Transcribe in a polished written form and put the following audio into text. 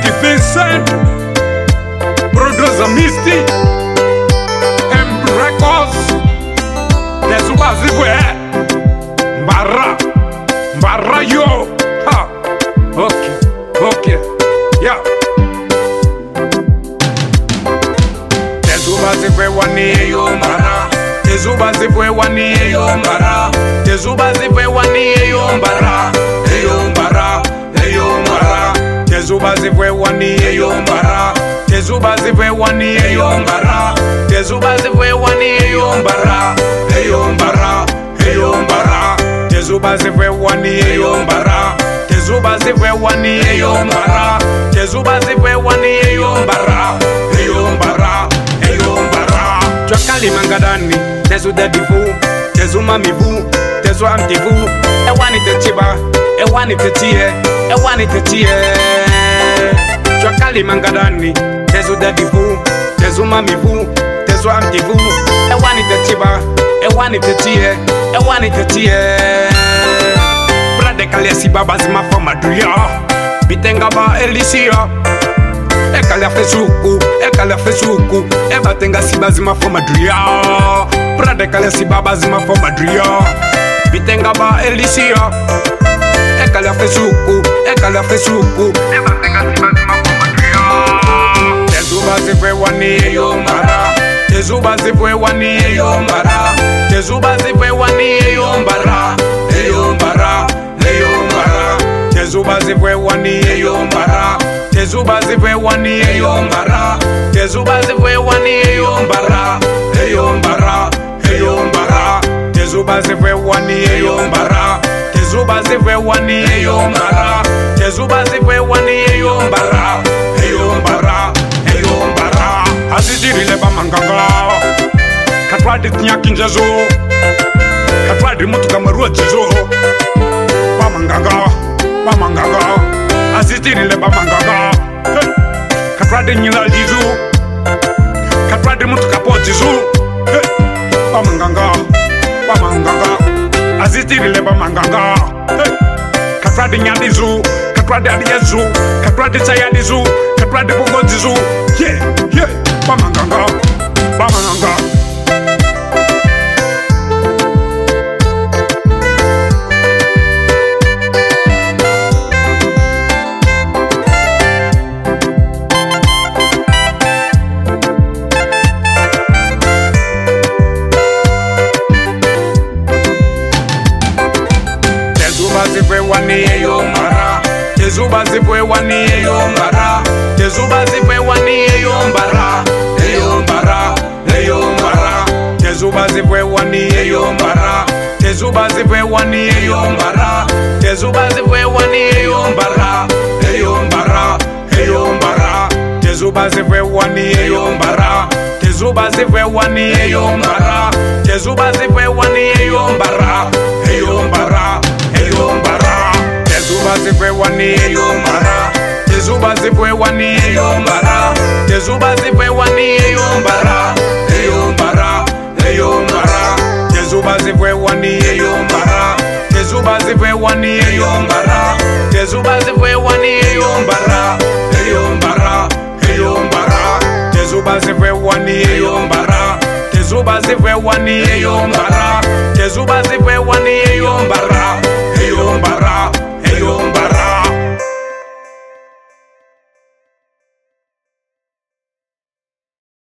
Mighty Vincent, Producer Misty, M Records, Tesubazibwe, Mbara yo, ha, okay, yeah. Tesubazibwe wani yo Mbara, Tesubazibwe wani yo Mbara, Tesubazibwe wani yo Mbara, Mbara. Tesubazibwe wani yo Mbara, Tesubazibwe wani yo Mbara, Tesubazibwe wani yo Mbara, Mbara, Mbara. Tesubazibwe wani yo Mbara, Tesubazibwe wani yo Mbara, Tesubazibwe wani yo Mbara, Mbara, Mbara. Chokali mangadani, Tesu dedivu, Tesu mamivu, Tesu amtivu, Ewani techiba, Ewani techie, Ewani techie. Chokali mangadani, Tesu dedivu, Tesu mamivu, Tesu amtivu, Ewani techiba, Ewani techie, Ewani techie. Brade kalesi baba zima fama duya, bitenga ba elisia. Ekala fesuku, Ebatenga siba zima fama duya. Brade kalesi baba zima fama duya, bitenga ba elisia. Ekala fesuku, Ebatenga siba zima fama duya. Tesubazibwe wani yo Mbara, Tesubazibwe wani yo Mbara, Tesubazibwe wani yo Mbara, Mbara, Mbara. Tesubazibwe wani yo Mbara, Tesubazibwe wani yo Mbara, Tesubazibwe wani yo Mbara, Mbara, Mbara. Tesubazibwe wani yo Mbara, Tesubazibwe wani yo Mbara, Tesubazibwe wani yo Mbara, Mbara, Mbara. Azizirile bamanganga, katwadi tinyakinjezo, katwadi mutu kamarua jizo. Bamanganga, azizirile bamanganga, katwadi nyila jizo, katwadi mutu kapo jizo. Bamanganga, azizirile bamanganga, katwadi nyadizo, katwadi adiyezo, katwadi sayadizo, katwadi bungojizo. Yeah, bamanganga. Tesubazibwe wani yo Mbara, Tesubazibwe wani yo Mbara, Tesubazibwe wani yo Mbara, Mbara, Mbara. Tesubazibwe wani yo Mbara, Tesubazibwe wani yo Mbara, Tesubazibwe wani yo Mbara, Mbara, Mbara. Tesubazibwe wani yo Mbara, Tesubazibwe wani yo Mbara, Tesubazibwe wani yo Mbara, Mbara, Mbara. Tesubazibwe wani yo Mbara, Tesubazibwe wani yo Mbara, Tesubazibwe wani yo Mbara, Mbara, Mbara. Tesubazibwe wani yo Mbara, Tesubazibwe wani yo Mbara, Tesubazibwe wani yo Mbara, Mbara, Mbara. Tesubazibwe wani yo Mbara, Tesubazibwe wani yo Mbara, Tesubazibwe wani yo Mbara.